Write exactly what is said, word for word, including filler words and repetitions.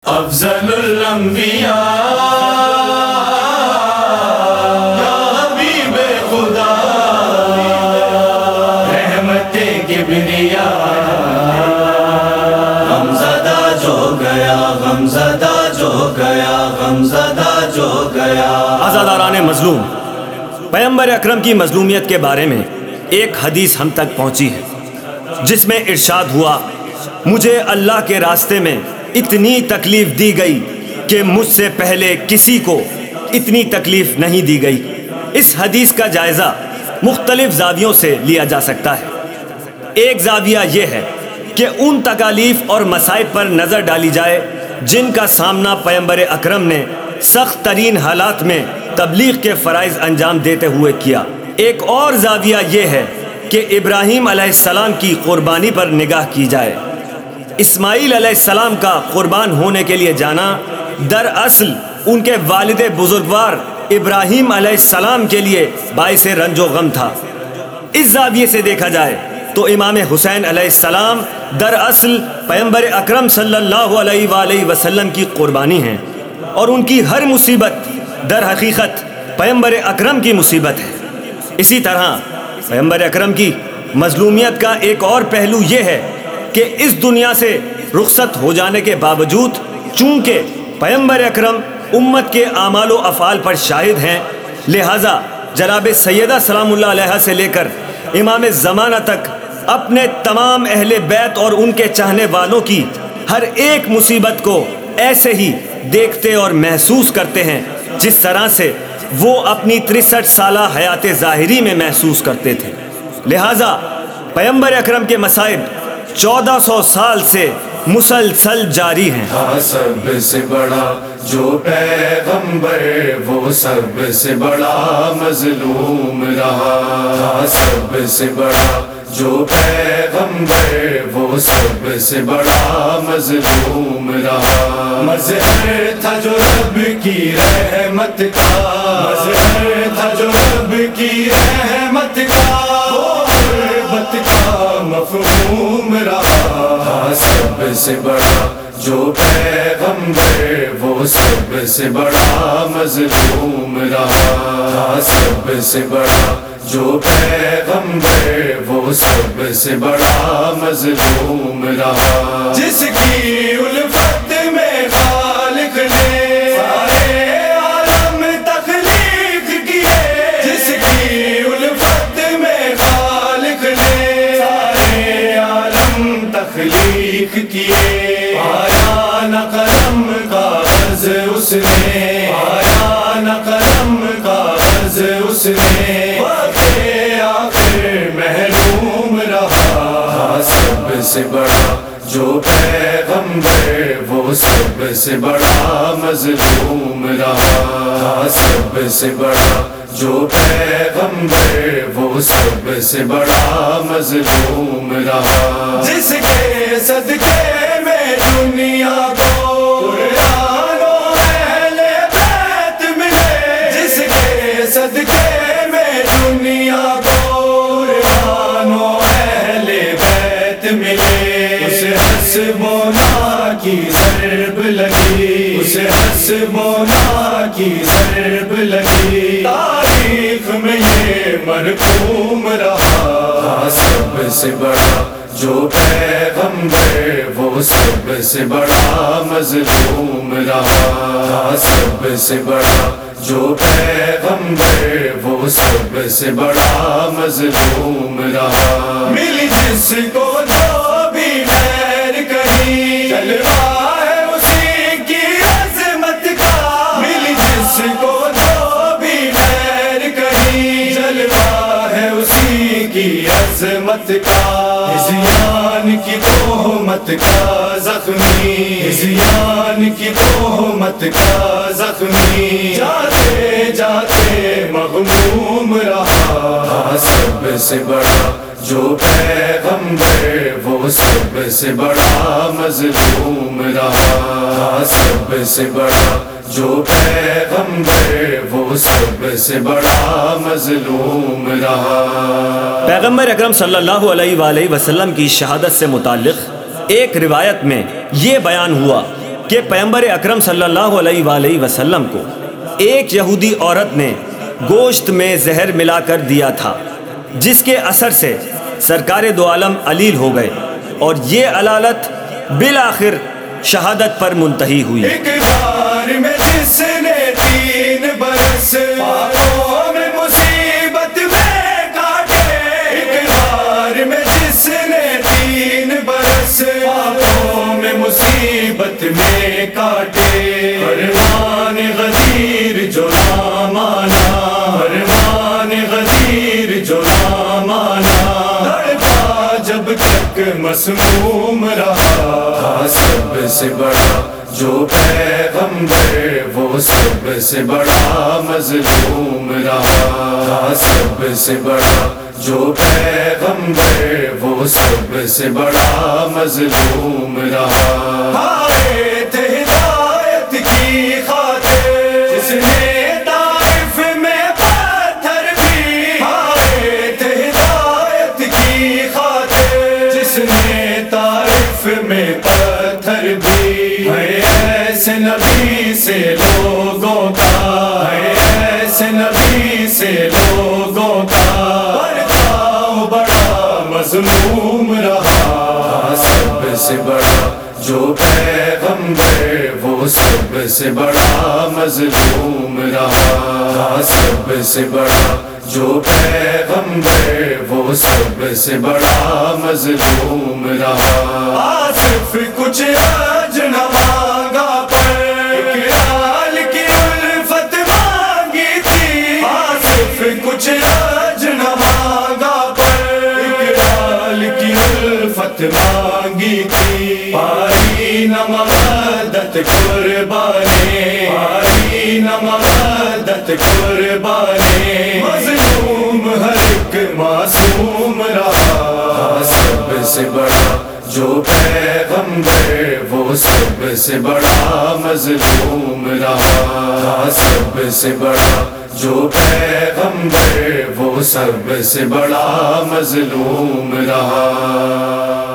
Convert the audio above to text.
افضل الانبیاء یا حبیب خدا رحمت کبریا غمزدہ جو گیا غمزدہ جو گیا غمزدہ جو گیا۔ عزاداران مظلوم، پیغمبر اکرم کی مظلومیت کے بارے میں ایک حدیث ہم تک پہنچی ہے جس میں ارشاد ہوا، مجھے اللہ کے راستے میں اتنی تکلیف دی گئی کہ مجھ سے پہلے کسی کو اتنی تکلیف نہیں دی گئی۔ اس حدیث کا جائزہ مختلف زاویوں سے لیا جا سکتا ہے۔ ایک زاویہ یہ ہے کہ ان تکالیف اور مصائب پر نظر ڈالی جائے جن کا سامنا پیغمبر اکرم نے سخت ترین حالات میں تبلیغ کے فرائض انجام دیتے ہوئے کیا۔ ایک اور زاویہ یہ ہے کہ ابراہیم علیہ السلام کی قربانی پر نگاہ کی جائے۔ اسماعیل علیہ السلام کا قربان ہونے کے لیے جانا دراصل ان کے والد بزرگوار ابراہیم علیہ السلام کے لیے باعث رنج و غم تھا۔ اس زاویے سے دیکھا جائے تو امام حسین علیہ السلام دراصل پیغمبر اکرم صلی اللہ علیہ وآلہ وسلم کی قربانی ہیں، اور ان کی ہر مصیبت در حقیقت پیغمبر اکرم کی مصیبت ہے۔ اسی طرح پیغمبر اکرم کی مظلومیت کا ایک اور پہلو یہ ہے کہ اس دنیا سے رخصت ہو جانے کے باوجود چونکہ پیغمبر اکرم امت کے اعمال و افعال پر شاہد ہیں، لہٰذا جناب سیدہ سلام اللہ علیہا سے لے کر امام زمانہ تک اپنے تمام اہل بیت اور ان کے چاہنے والوں کی ہر ایک مصیبت کو ایسے ہی دیکھتے اور محسوس کرتے ہیں جس طرح سے وہ اپنی تریسٹھ سالہ حیات ظاہری میں محسوس کرتے تھے۔ لہٰذا پیغمبر اکرم کے مصائب چودہ سو سال سے مسلسل جاری ہیں۔ تھا سب سے بڑا جو پیغمبر وہ سب سے بڑا مظلوم رہا، تھا سب سے بڑا جو پیغمبر وہ سب سے بڑا مظلوم رہا۔ مظہر تھا جو رب کی رحمت کا، مظہر تھا جو رب کی رحمت کا، وہ غربت کا مفہوم رہا۔ تھا سب سے بڑا جو پیغمبر وہ سب سے بڑا مظلوم رہا، تھا سب سے بڑا جو پیغمبر وہ سب سے بڑا مظلوم رہا۔ جس کی الفت میں خالق نے سارے عالم تخلیق کیے، جس کی الفت میں خالق نے سارے عالم تخلیق کیے، آیا نہ قلم کاغذ اس نے، آیا نہ قلم کاغذ اس نے، آخر محروم رہا۔ سب سے بڑا جو پیغمبر وہ سب سے بڑا مظلوم رہا، سب سے بڑا جو پیغمبر وہ سب سے بڑا مظلوم رہا۔ جس کے صدقے میں دنیا کو قرآن و اہل بیت ملے، جس کے صدقے میں دنیا کو قرآن و اہل بیت ملے، اسے حسب و نا کی ضرب لگی، اسے حسب و نا کی ضرب لگی، تاریخ میں یہ مرقوم رہا۔ سب سے بڑا جو پیغمبر وہ سب سے بڑا مظلوم رہا، سب سے بڑا جو پیغمبر وہ سب سے بڑا مظلوم رہا۔ مل جس کو جو بھی خیر کہیں جلوہ ہے اسی کی عظمت کا، مل جس کو جو بھی خیر کہیں جلوہ ہے اسی کی عظمت کا۔ ہذیان کی تہمت کا زخمی، ہذیان کی تہمت کا زخمی، جاتے جاتے مغموم رہا۔ سب سے بڑا جو پیغمبر وہ سب سے بڑا مظلوم رہا، سب سے بڑا جو پیغمبر وہ سب سے بڑا مظلوم رہا۔ پیغمبر اکرم صلی اللہ علیہ وآلہ وسلم کی شہادت سے متعلق ایک روایت میں یہ بیان ہوا کہ پیغمبر اکرم صلی اللہ علیہ وآلہ وسلم کو ایک یہودی عورت نے گوشت میں زہر ملا کر دیا تھا، جس کے اثر سے سرکار دو عالم علیل ہو گئے اور یہ علالت بالآخر شہادت پر منتہی ہوئی۔ ایک بار میں جس نے تین برس آنکھوں میں مصیبت میں کاٹے، ایک بار میں جس نے تین برس آنکھوں میں مصیبت میں کاٹے، فرمان غدیر جو نہ مانا، فرمان غدیر جو نہ مانا، لڑکا جب تک مسموم رہا، سب سے بڑا جو پیغمبر وہ سب سے بڑا مظلوم رہا، سب سے بڑا جو پیغمبر وہ سب سے بڑا مظلوم رہا۔ آئے تھے ہدایت کی خاطر جس نے طائف میں پتھر بھی، آئے تھے ہدایت کی خاطر جس نے طائف میں پتھر بھی، ہے ایسے نبی سے لوگوں کا، ہے ایسے نبی سے لوگوں کا برتاؤ بڑا مظلوم رہا، سب سے بڑا جو پیغمبر وہ سب سے بڑا مظلوم رہا، سب سے بڑا جو پیغمبر وہ سب سے بڑا مظلوم رہا۔ آصف کچھ اج نہ مانگا پر اقرال کی الفت مانگی تھی، آصف کچھ اج نہ مانگا پر اقرال کی الفت مانگی تھی، پائی نہ مدد قربانی، پائی نہ مدد قربانی، مظلوم ہر ایک معصوم رہا، سب سے بڑا جو پیغمبر وہ سب سے بڑا مظلوم رہا، سب سے بڑا جو پیغمبر وہ سب سے بڑا مظلوم رہا۔